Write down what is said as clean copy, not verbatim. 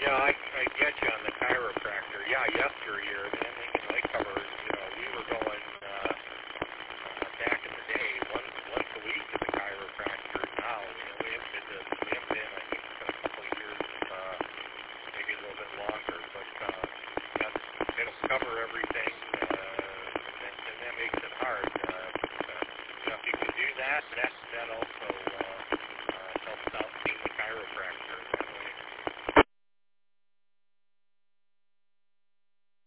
I get you on the chiropractor. Yeah, yesteryear, man, they covered, we were going back in the day, once a week to the chiropractor. Now, we haven't been, I think it's been a couple of years, maybe a little bit longer, but it'll cover everything, and that makes it hard. If you can do that also